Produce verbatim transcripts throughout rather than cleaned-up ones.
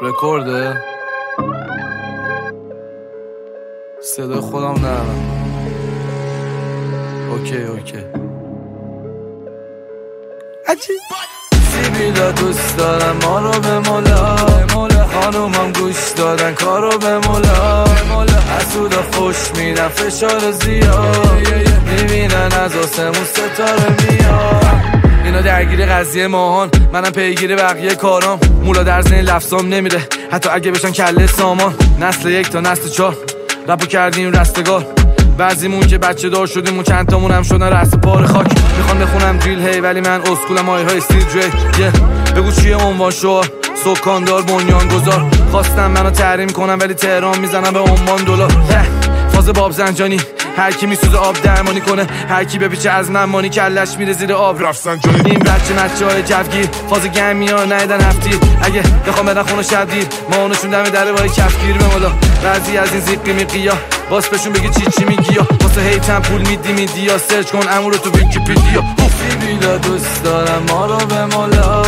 رکورده صدای خودم نرم. اوکی اوکی عجیب سیبیلا دوست دارم ما رو به مولا، خانومم گوش دادن کارو به مولا، حسودا خوش میرن فشار زیاد، میبینن از آسمون ستاره میاد. اینا درگیر قضیه ماهان، منم پیگیر بقیه کارام. مولا در ذهن لفظام نمیره حتی اگه بشن کله سامان. نسل یک تا نسل چهار رپو کردیم رستگار، بعضیمون که بچه دار شدیم و چند تامون هم شدن رست پار خاک. میخوام بخونم دریل هی ولی من اسکولم آیه های استیل جی yeah. بگو چیه عنوان شعار سکاندار بنیان گذار. خواستم منو تحریم کنم ولی تهران میزنم به عمان دلار. فاز باب زنجانی هر کی میسوزه آب درمانی کنه، هر کی بپیچه از من مانی کلش میره زیر آب رفت زنجانی. این بچه نچه های جوگیر فاز گمی ها نیدن هفتی، اگه بخوام بدن خونه شب دیر ما اونشون دم دره بای کفگیر به مولا. بعضی از این زیقی میقیا باس بهشون بگی چی چی میگی یا واسه هیتم پول میدی میدی یا سرچ کن امورو تو ویکی‌پدیا. بیلا دوست دارم ما رو به مولا،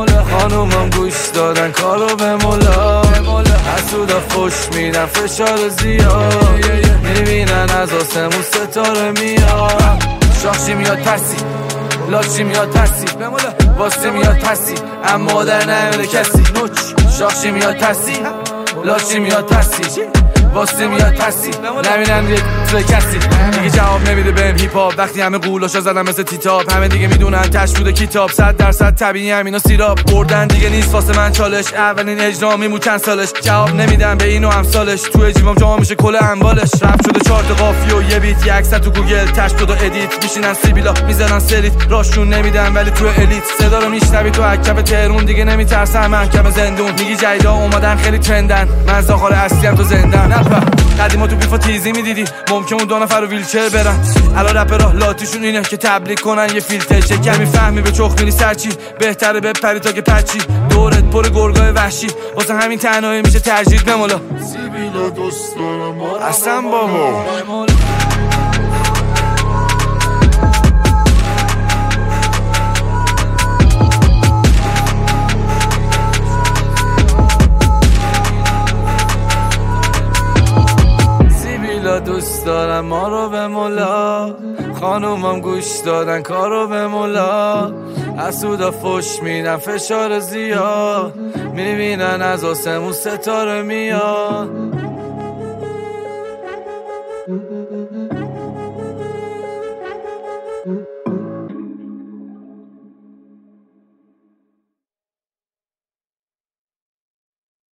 خانومم گوش دادن کارو به مولا، حسودا خوش میرن فشار زیاد، میبینن از آسمون ستاره میاد. شاخشی میاد پسی لاچی میاد پسی، واسه میاد پسی اما در نیاره کسی. شاخشی میاد پسی لاچی میاد پسی، واسه میاد پسی نمیرن یک توی کسی. دیگه جواب نمیده بهم هیپ هاپ وقتی همه قولاشا زدن مثل تیتاب. همه دیگه میدونن تش بوده کتاب، صد درصد طبیعی همینا سیراب. بردن دیگه نیست واسه من چالش، اولین اجرا میمون چند سالش. جواب نمیدن به این و امثالش، تو جیبم جا میشه کل اموالش. رپ شده چهار تا قافیه و یه بیت، یک صد تو گوگل تش شده ادیت. میشینن سیبیلا میزنن سریت، راشون نمیدن ولی تو الیت. صدا رو میشنوی تو عکب تهرون دیگه نمیترسن محکم زندون. میگی جیدا اومدن خیلی ترندن، من زاخار اصلیم تو زندم. قدیما تو بیفا تیزی میدیدی ممکن اون دو نفر رو ویلچر برن، الان رپرها لاتیشون اینه که تبلیغ کنن یه فیلتر. چه کمی فهمی به چخ میری سرچی، بهتره بپری تا که پچی. دورت پر گرگای وحشی واسه همین تنهایی میشه ترجیح به مولا. سیبیلا دوست دارم اصلا بابا دوست دارم ما رو به مولا، خانومم گوش دادن کارو به مولا، حسودا فوش میدن فشار زیاد، میبینن از آسمون ستاره میاد.